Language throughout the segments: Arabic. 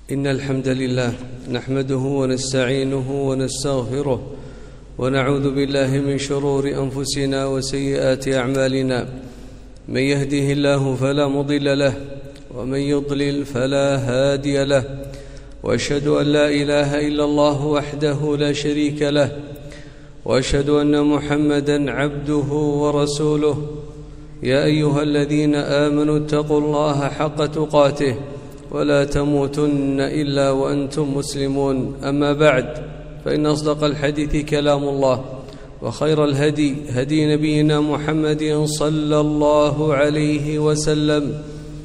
إن الحمد لله نحمده ونستعينه ونستغفره ونعوذ بالله من شرور أنفسنا وسيئات أعمالنا. من يهده الله فلا مضل له ومن يضلل فلا هادي له، وأشهد أن لا إله إلا الله وحده لا شريك له، وأشهد أن محمدا عبده ورسوله. يا أيها الذين آمنوا اتقوا الله حق تقاته ولا تموتن إلا وأنتم مسلمون. أما بعد، فإن أصدق الحديث كلام الله، وخير الهدي هدي نبينا محمد صلى الله عليه وسلم،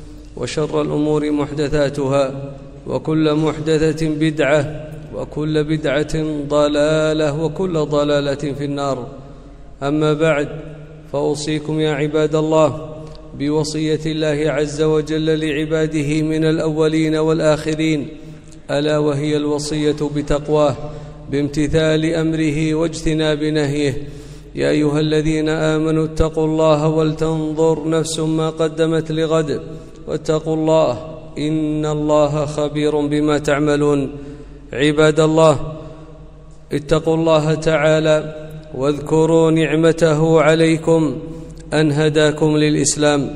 وشر الأمور محدثاتها، وكل محدثة بدعة، وكل بدعة ضلالة، وكل ضلالة في النار. أما بعد، فأوصيكم يا عباد الله بوصية الله عز وجل لعباده من الأولين والآخرين، ألا وهي الوصية بتقواه بامتثال أمره واجتناب نهيه. يا أيها الذين آمنوا اتقوا الله ولتنظر نفس ما قدمت لغد، واتقوا الله إن الله خبير بما تعملون. عباد الله، اتقوا الله تعالى واذكروا نعمته عليكم أن هداكم للإسلام،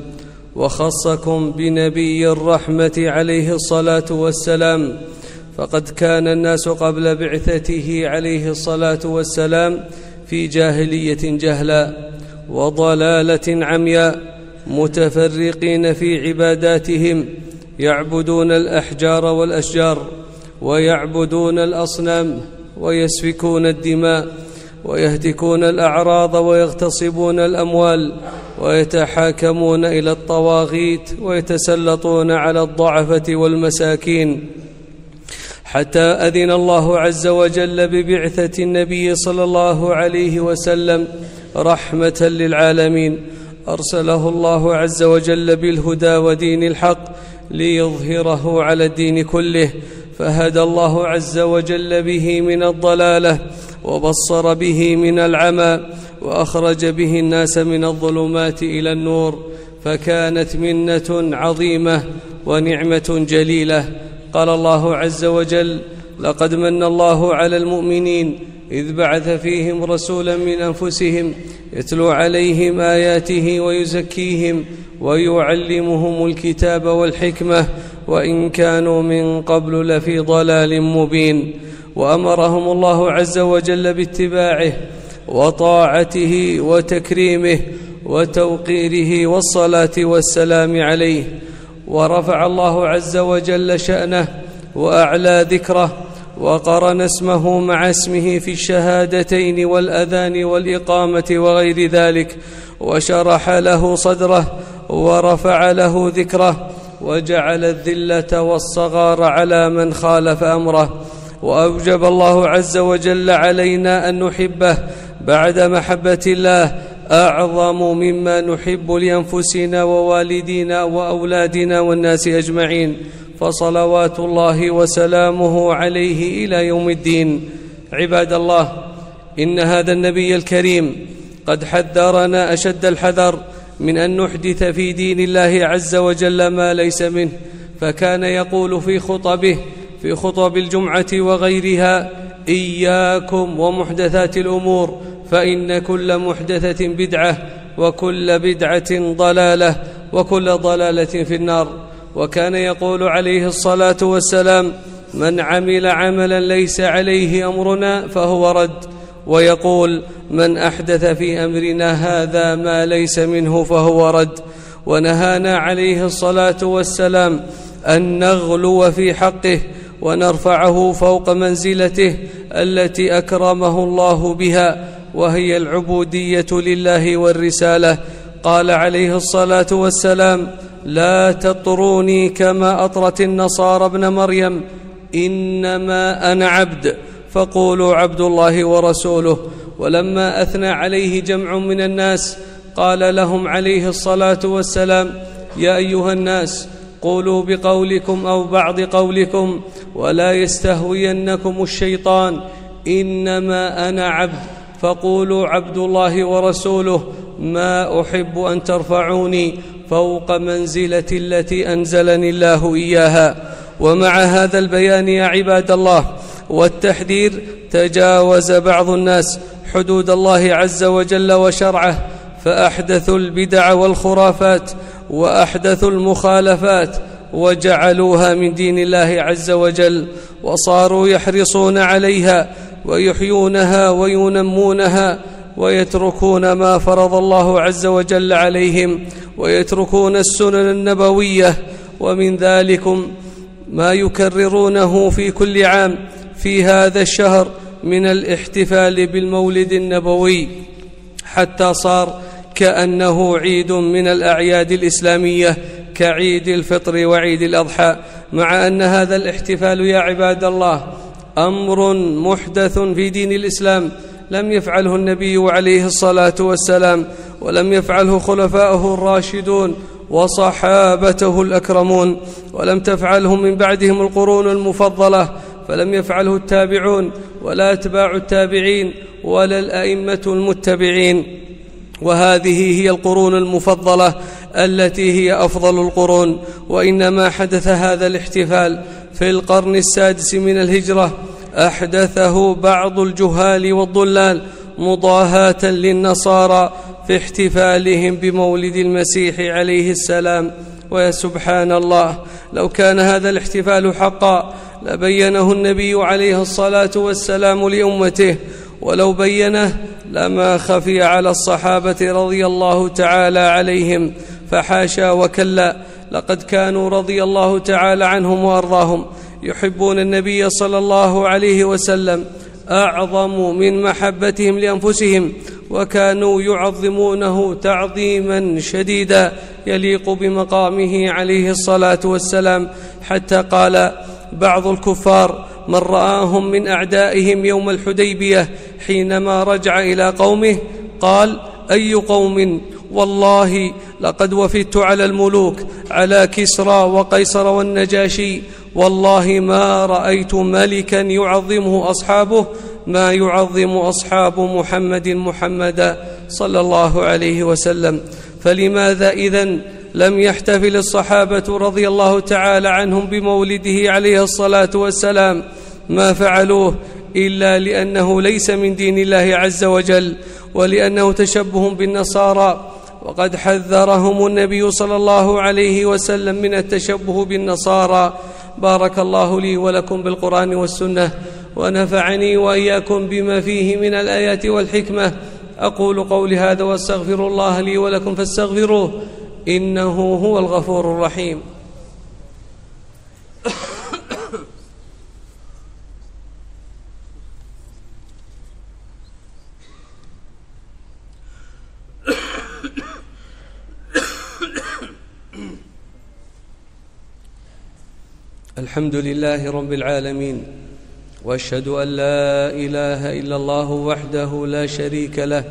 وخصكم بنبي الرحمة عليه الصلاة والسلام. فقد كان الناس قبل بعثته عليه الصلاة والسلام في جاهلية جهلا وضلالة عمياء، متفرقين في عباداتهم، يعبدون الأحجار والأشجار، ويعبدون الأصنام، ويسفكون الدماء، ويهتكون الأعراض، ويغتصبون الأموال، ويتحاكمون إلى الطواغيت، ويتسلطون على الضعفة والمساكين، حتى أذن الله عز وجل ببعثة النبي صلى الله عليه وسلم رحمة للعالمين. أرسله الله عز وجل بالهدى ودين الحق ليظهره على الدين كله، فهدى الله عز وجل به من الضلالة، وبصر به من العمى، وأخرج به الناس من الظلمات إلى النور، فكانت منة عظيمة ونعمة جليلة. قال الله عز وجل: لقد من الله على المؤمنين إذ بعث فيهم رسولا من أنفسهم يتلو عليهم آياته ويزكيهم ويعلمهم الكتاب والحكمة وإن كانوا من قبل لفي ضلال مبين. وأمرهم الله عز وجل باتباعه وطاعته وتكريمه وتوقيره والصلاة والسلام عليه. ورفع الله عز وجل شأنه وأعلى ذكره، وقرن اسمه مع اسمه في الشهادتين والأذان والإقامة وغير ذلك، وشرح له صدره ورفع له ذكره، وجعل الذلة والصغار على من خالف أمره. وأوجب الله عز وجل علينا أن نحبه بعد محبة الله أعظم مما نحب لأنفسنا ووالدينا وأولادنا والناس أجمعين، فصلوات الله وسلامه عليه إلى يوم الدين. عباد الله، إن هذا النبي الكريم قد حذرنا أشد الحذر من أن نحدث في دين الله عز وجل ما ليس منه، فكان يقول في خطب الجمعة وغيرها: إياكم ومحدثات الأمور، فإن كل محدثة بدعة، وكل بدعة ضلالة، وكل ضلالة في النار. وكان يقول عليه الصلاة والسلام: من عمل عملا ليس عليه أمرنا فهو رد. ويقول: من أحدث في أمرنا هذا ما ليس منه فهو رد. ونهانا عليه الصلاة والسلام أن نغلو في حقه ونرفعه فوق منزلته التي أكرمه الله بها، وهي العبودية لله والرسالة. قال عليه الصلاة والسلام: لا تطروني كما أطرت النصارى ابن مريم، إنما أنا عبد، فقولوا عبد الله ورسوله. ولما أثنى عليه جمع من الناس قال لهم عليه الصلاة والسلام: يا أيها الناس، قولوا بقولكم أو بعض قولكم، ولا يستهوينكم الشيطان، إنما أنا عبد، فقولوا عبد الله ورسوله، ما أحب أن ترفعوني فوق منزلتي التي أنزلني الله إياها. ومع هذا البيان يا عباد الله والتحذير تجاوز بعض الناس حدود الله عز وجل وشرعه، فأحدثوا البدع والخرافات وأحدثوا المخالفات وجعلوها من دين الله عز وجل، وصاروا يحرصون عليها ويحيونها وينمونها، ويتركون ما فرض الله عز وجل عليهم، ويتركون السنن النبوية. ومن ذلكم ما يكررونه في كل عام في هذا الشهر من الاحتفال بالمولد النبوي، حتى صار كأنه عيد من الأعياد الإسلامية كعيد الفطر وعيد الأضحى، مع أن هذا الاحتفال يا عباد الله أمر محدث في دين الإسلام، لم يفعله النبي عليه الصلاة والسلام، ولم يفعله خلفاؤه الراشدون وصحابته الأكرمون، ولم تفعله من بعدهم القرون المفضلة، فلم يفعله التابعون ولا أتباع التابعين ولا الأئمة المتبعين. وهذه هي القرون المفضلة التي هي أفضل القرون. وإنما حدث هذا الاحتفال في القرن السادس من الهجرة، أحدثه بعض الجهال والضلال مضاهاة للنصارى في احتفالهم بمولد المسيح عليه السلام. ويا سبحان الله، لو كان هذا الاحتفال حقا لبينه النبي عليه الصلاة والسلام لأمته، ولو بينه لما خفي على الصحابة رضي الله تعالى عليهم، فحاشا وكلا، لقد كانوا رضي الله تعالى عنهم وأرضاهم يحبون النبي صلى الله عليه وسلم أعظم من محبتهم لأنفسهم، وكانوا يعظمونه تعظيما شديدا يليق بمقامه عليه الصلاة والسلام، حتى قال بعض الكفار من رآهم من أعدائهم يوم الحديبية حينما رجع إلى قومه قال: أي قوم؟ والله لقد وفدت على الملوك، على كسرى وقيصر والنجاشي، والله ما رأيت ملكا يعظمه أصحابه ما يعظم أصحاب محمدا صلى الله عليه وسلم. فلماذا إذن لم يحتفل الصحابة رضي الله تعالى عنهم بمولده عليه الصلاة والسلام؟ ما فعلوه إلا لأنه ليس من دين الله عز وجل، ولأنه تشبه بالنصارى، وقد حذرهم النبي صلى الله عليه وسلم من التشبه بالنصارى. بارك الله لي ولكم بالقرآن والسنة، ونفعني وإياكم بما فيه من الآيات والحكمة. أقول قولي هذا واستغفر الله لي ولكم فاستغفروه إنه هو الغفور الرحيم. الحمد لله رب العالمين، وأشهد أن لا إله إلا الله وحده لا شريك له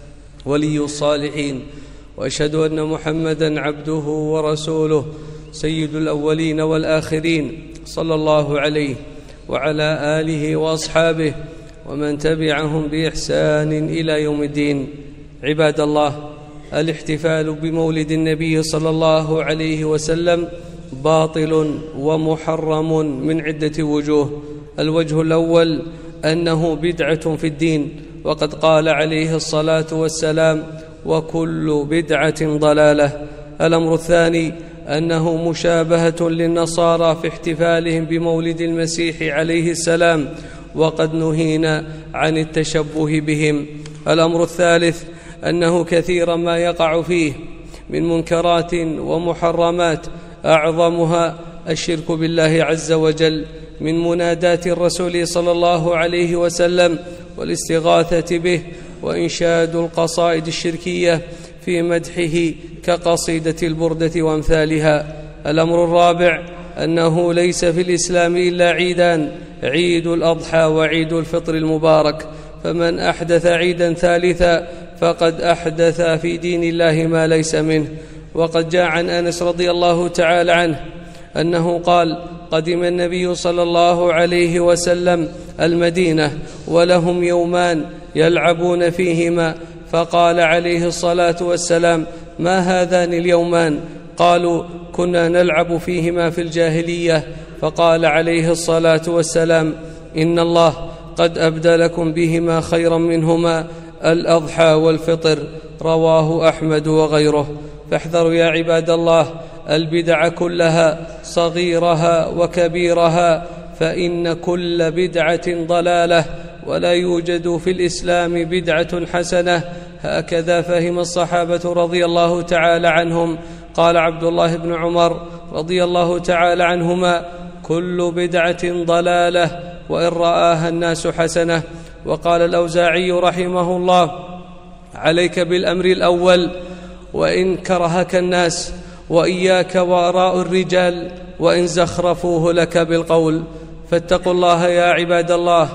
ولي الصالحين، وأشهد أن محمدا عبده ورسوله سيد الأولين والآخرين، صلى الله عليه وعلى آله وأصحابه ومن تبعهم بإحسان إلى يوم الدين. عباد الله، الاحتفال بمولد النبي صلى الله عليه وسلم باطل ومحرم من عدة وجوه. الوجه الأول أنه بدعة في الدين، وقد قال عليه الصلاة والسلام: وكل بدعة ضلالة. الأمر الثاني أنه مشابهة للنصارى في احتفالهم بمولد المسيح عليه السلام، وقد نهينا عن التشبه بهم. الأمر الثالث أنه كثيرا ما يقع فيه من منكرات ومحرمات، أعظمها الشرك بالله عز وجل، من منادات الرسول صلى الله عليه وسلم والاستغاثة به، وإنشاد القصائد الشركية في مدحه كقصيدة البردة وأمثالها. الأمر الرابع أنه ليس في الإسلام إلا عيدان: عيد الأضحى وعيد الفطر المبارك، فمن أحدث عيدا ثالثا فقد أحدث في دين الله ما ليس منه. وقد جاء عن أنس رضي الله تعالى عنه أنه قال: قدم النبي صلى الله عليه وسلم المدينة ولهم يومان يلعبون فيهما، فقال عليه الصلاة والسلام: ما هذان اليومان؟ قالوا: كنا نلعب فيهما في الجاهلية، فقال عليه الصلاة والسلام: إن الله قد أبدلكم بهما خيرا منهما الأضحى والفطر. رواه أحمد وغيره. فاحذروا يا عباد الله البدع كلها صغيرها وكبيرها، فإن كل بدعة ضلالة، ولا يوجد في الإسلام بدعة حسنة. هكذا فهم الصحابة رضي الله تعالى عنهم. قال عبد الله بن عمر رضي الله تعالى عنهما: كل بدعة ضلالة وإن رآها الناس حسنة. وقال الأوزاعي رحمه الله: عليك بالأمر الأول وإن كرهك الناس، وإياك وآراء الرجال وإن زخرفوه لك بالقول. فاتقوا الله يا عباد الله،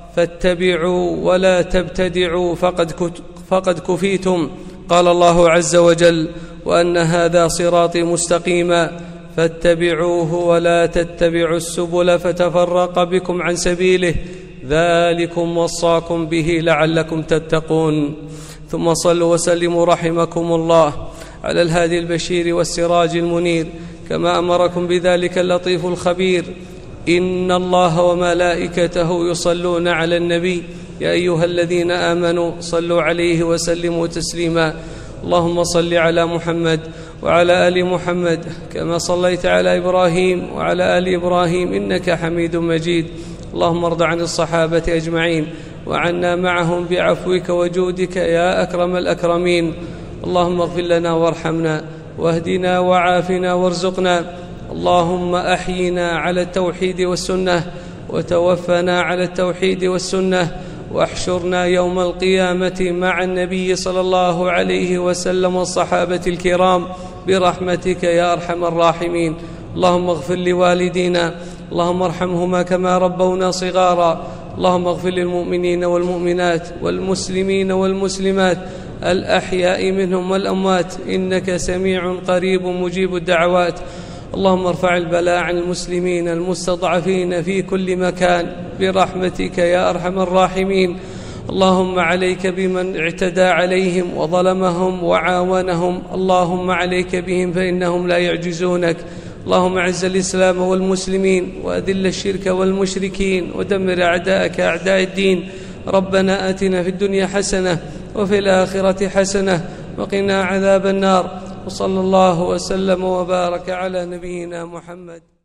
فاتبعوا ولا تبتدعوا فقد كفيتم. قال الله عز وجل: وأن هذا صراطي مستقيما فاتبعوه ولا تتبعوا السبل فتفرق بكم عن سبيله، ذلكم وصاكم به لعلكم تتقون. ثم صلوا وسلموا رحمكم الله على الهادي البشير والسراج المنير، كما أمركم بذلك اللطيف الخبير: إن الله وملائكته يصلون على النبي يا أيها الذين آمنوا صلوا عليه وسلموا تسليما. اللهم صل على محمد وعلى آل محمد كما صليت على إبراهيم وعلى آل إبراهيم إنك حميد مجيد. اللهم ارض عن الصحابة أجمعين وعنا معهم بعفوك وجودك يا أكرم الأكرمين. اللهم اغفر لنا وارحمنا واهدنا وعافنا وارزقنا. اللهم أحينا على التوحيد والسنة وتوفنا على التوحيد والسنة، واحشرنا يوم القيامة مع النبي صلى الله عليه وسلم والصحابة الكرام برحمتك يا أرحم الراحمين. اللهم اغفر لوالدينا، اللهم ارحمهما كما ربونا صغارا. اللهم اغفر للمؤمنين والمؤمنات والمسلمين والمسلمات الأحياء منهم والأموات، إنك سميع قريب مجيب الدعوات. اللهم ارفع البلاء عن المسلمين المستضعفين في كل مكان برحمتك يا أرحم الراحمين. اللهم عليك بمن اعتدى عليهم وظلمهم وعاونهم، اللهم عليك بهم فإنهم لا يعجزونك. اللهم اعز الإسلام والمسلمين وأذل الشرك والمشركين ودمر أعداءك أعداء الدين. ربنا آتنا في الدنيا حسنة وفي الآخرة حسنة وقنا عذاب النار. وصلى الله وسلم وبارك على نبينا محمد.